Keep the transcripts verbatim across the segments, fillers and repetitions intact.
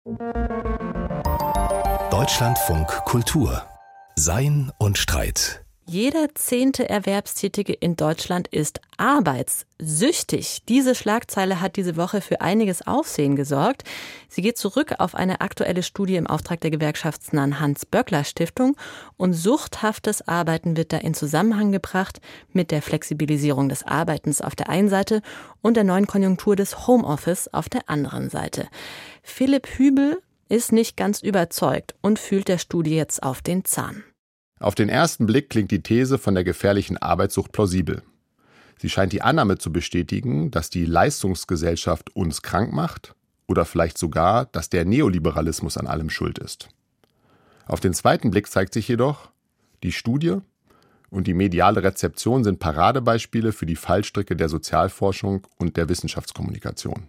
Deutschlandfunk Kultur. Sein und Streit. Jeder zehnte Erwerbstätige in Deutschland ist arbeitssüchtig. Diese Schlagzeile hat diese Woche für einiges Aufsehen gesorgt. Sie geht zurück auf eine aktuelle Studie im Auftrag der gewerkschaftsnahen Hans-Böckler-Stiftung. Und suchthaftes Arbeiten wird da in Zusammenhang gebracht mit der Flexibilisierung des Arbeitens auf der einen Seite und der neuen Konjunktur des Homeoffice auf der anderen Seite. Philipp Hübel ist nicht ganz überzeugt und fühlt der Studie jetzt auf den Zahn. Auf den ersten Blick klingt die These von der gefährlichen Arbeitssucht plausibel. Sie scheint die Annahme zu bestätigen, dass die Leistungsgesellschaft uns krank macht oder vielleicht sogar, dass der Neoliberalismus an allem schuld ist. Auf den zweiten Blick zeigt sich jedoch, die Studie und die mediale Rezeption sind Paradebeispiele für die Fallstricke der Sozialforschung und der Wissenschaftskommunikation.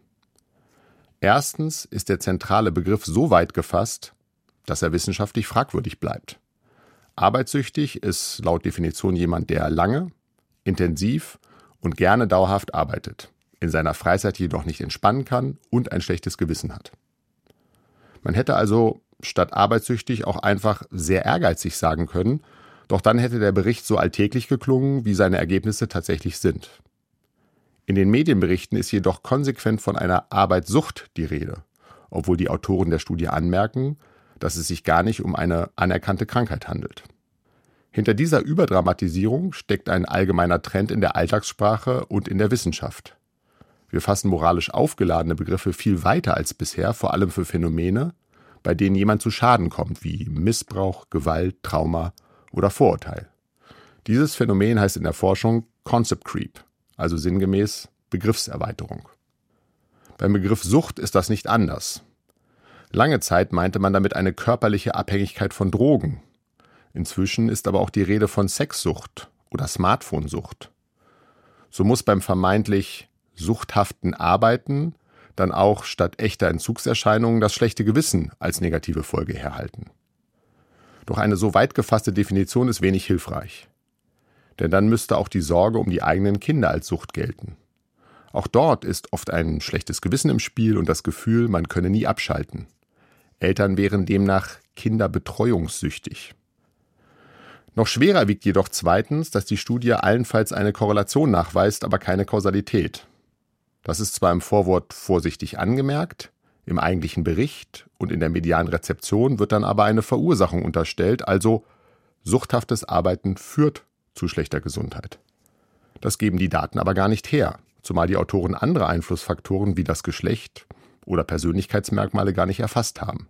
Erstens ist der zentrale Begriff so weit gefasst, dass er wissenschaftlich fragwürdig bleibt. Arbeitssüchtig ist laut Definition jemand, der lange, intensiv und gerne dauerhaft arbeitet, in seiner Freizeit jedoch nicht entspannen kann und ein schlechtes Gewissen hat. Man hätte also statt arbeitssüchtig auch einfach sehr ehrgeizig sagen können, doch dann hätte der Bericht so alltäglich geklungen, wie seine Ergebnisse tatsächlich sind. In den Medienberichten ist jedoch konsequent von einer Arbeitssucht die Rede, obwohl die Autoren der Studie anmerken, dass es sich gar nicht um eine anerkannte Krankheit handelt. Hinter dieser Überdramatisierung steckt ein allgemeiner Trend in der Alltagssprache und in der Wissenschaft. Wir fassen moralisch aufgeladene Begriffe viel weiter als bisher, vor allem für Phänomene, bei denen jemand zu Schaden kommt, wie Missbrauch, Gewalt, Trauma oder Vorurteil. Dieses Phänomen heißt in der Forschung Concept Creep, also sinngemäß Begriffserweiterung. Beim Begriff Sucht ist das nicht anders. Lange Zeit meinte man damit eine körperliche Abhängigkeit von Drogen. Inzwischen ist aber auch die Rede von Sexsucht oder Smartphone-Sucht. So muss beim vermeintlich suchthaften Arbeiten dann auch statt echter Entzugserscheinungen das schlechte Gewissen als negative Folge herhalten. Doch eine so weit gefasste Definition ist wenig hilfreich. Denn dann müsste auch die Sorge um die eigenen Kinder als Sucht gelten. Auch dort ist oft ein schlechtes Gewissen im Spiel und das Gefühl, man könne nie abschalten. Eltern wären demnach kinderbetreuungssüchtig. Noch schwerer wiegt jedoch zweitens, dass die Studie allenfalls eine Korrelation nachweist, aber keine Kausalität. Das ist zwar im Vorwort vorsichtig angemerkt, im eigentlichen Bericht und in der medialen Rezeption wird dann aber eine Verursachung unterstellt, also suchthaftes Arbeiten führt zu schlechter Gesundheit. Das geben die Daten aber gar nicht her, zumal die Autoren andere Einflussfaktoren wie das Geschlecht oder Persönlichkeitsmerkmale gar nicht erfasst haben.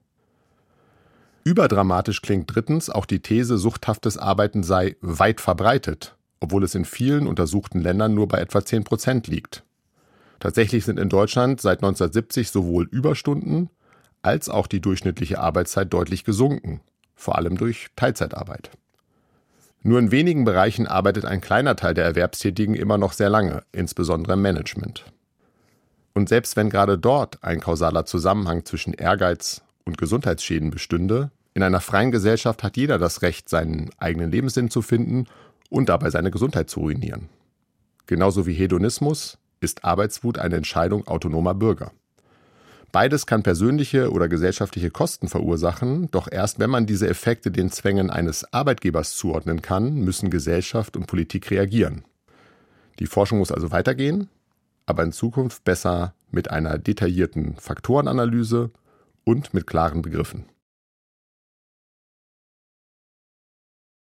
Überdramatisch klingt drittens auch die These, suchthaftes Arbeiten sei weit verbreitet, obwohl es in vielen untersuchten Ländern nur bei etwa zehn Prozent liegt. Tatsächlich sind in Deutschland seit neunzehnhundertsiebzig sowohl Überstunden als auch die durchschnittliche Arbeitszeit deutlich gesunken, vor allem durch Teilzeitarbeit. Nur in wenigen Bereichen arbeitet ein kleiner Teil der Erwerbstätigen immer noch sehr lange, insbesondere im Management. Und selbst wenn gerade dort ein kausaler Zusammenhang zwischen Ehrgeiz und Gesundheitsschäden bestünde, in einer freien Gesellschaft hat jeder das Recht, seinen eigenen Lebenssinn zu finden und dabei seine Gesundheit zu ruinieren. Genauso wie Hedonismus ist Arbeitswut eine Entscheidung autonomer Bürger. Beides kann persönliche oder gesellschaftliche Kosten verursachen, doch erst wenn man diese Effekte den Zwängen eines Arbeitgebers zuordnen kann, müssen Gesellschaft und Politik reagieren. Die Forschung muss also weitergehen, aber in Zukunft besser mit einer detaillierten Faktorenanalyse und mit klaren Begriffen.